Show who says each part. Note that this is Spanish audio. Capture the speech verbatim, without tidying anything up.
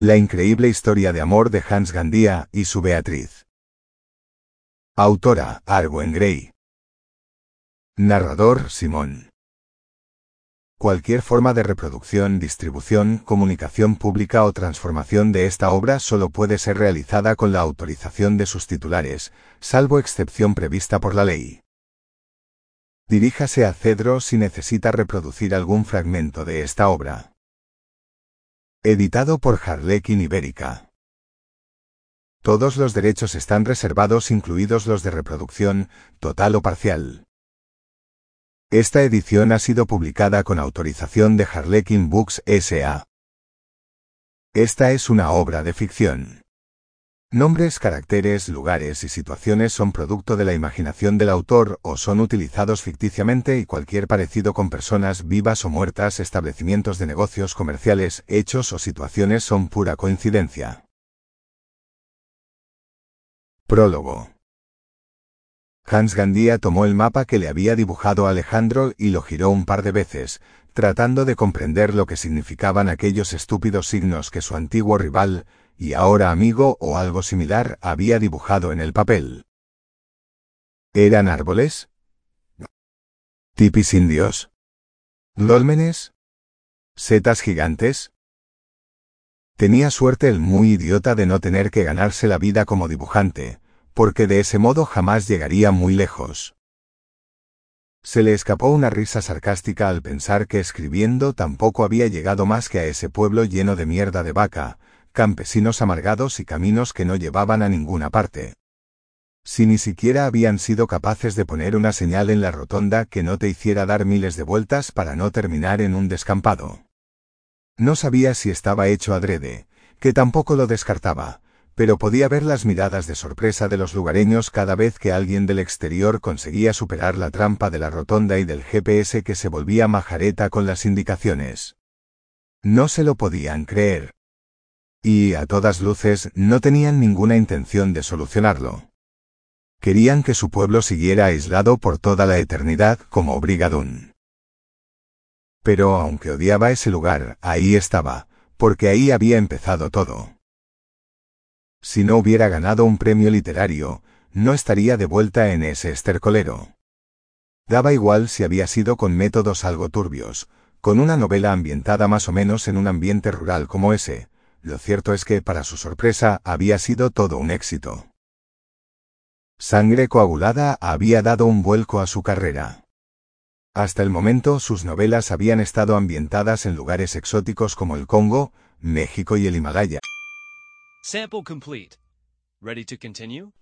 Speaker 1: La increíble historia de amor de Hans Gandía y su Beatriz. Autora, Arwen Grey. Narrador, Simón. Cualquier forma de reproducción, distribución, comunicación pública o transformación de esta obra solo puede ser realizada con la autorización de sus titulares, salvo excepción prevista por la ley. Diríjase a Cedro si necesita reproducir algún fragmento de esta obra. Editado por Harlequin Ibérica. Todos los derechos están reservados, incluidos los de reproducción, total o parcial. Esta edición ha sido publicada con autorización de Harlequin Books S A Esta es una obra de ficción. Nombres, caracteres, lugares y situaciones son producto de la imaginación del autor o son utilizados ficticiamente, y cualquier parecido con personas vivas o muertas, establecimientos de negocios comerciales, hechos o situaciones son pura coincidencia. Prólogo. Hans Gandía tomó el mapa que le había dibujado Alejandro y lo giró un par de veces, tratando de comprender lo que significaban aquellos estúpidos signos que su antiguo rival, y ahora amigo o algo similar, había dibujado en el papel. ¿Eran árboles? ¿Tipis indios? ¿Dólmenes? ¿Setas gigantes? Tenía suerte el muy idiota de no tener que ganarse la vida como dibujante, porque de ese modo jamás llegaría muy lejos. Se le escapó una risa sarcástica al pensar que escribiendo tampoco había llegado más que a ese pueblo lleno de mierda de vaca, campesinos amargados y caminos que no llevaban a ninguna parte. Si ni siquiera habían sido capaces de poner una señal en la rotonda que no te hiciera dar miles de vueltas para no terminar en un descampado. No sabía si estaba hecho adrede, que tampoco lo descartaba, pero podía ver las miradas de sorpresa de los lugareños cada vez que alguien del exterior conseguía superar la trampa de la rotonda y del G P S que se volvía majareta con las indicaciones. No se lo podían creer. Y, a todas luces, no tenían ninguna intención de solucionarlo. Querían que su pueblo siguiera aislado por toda la eternidad, como Brigadoon. Pero aunque odiaba ese lugar, ahí estaba, porque ahí había empezado todo. Si no hubiera ganado un premio literario, no estaría de vuelta en ese estercolero. Daba igual si había sido con métodos algo turbios, con una novela ambientada más o menos en un ambiente rural como ese. Lo cierto es que, para su sorpresa, había sido todo un éxito. Sangre coagulada había dado un vuelco a su carrera. Hasta el momento, sus novelas habían estado ambientadas en lugares exóticos como el Congo, México y el Himalaya.
Speaker 2: Sample complete. Ready to continue?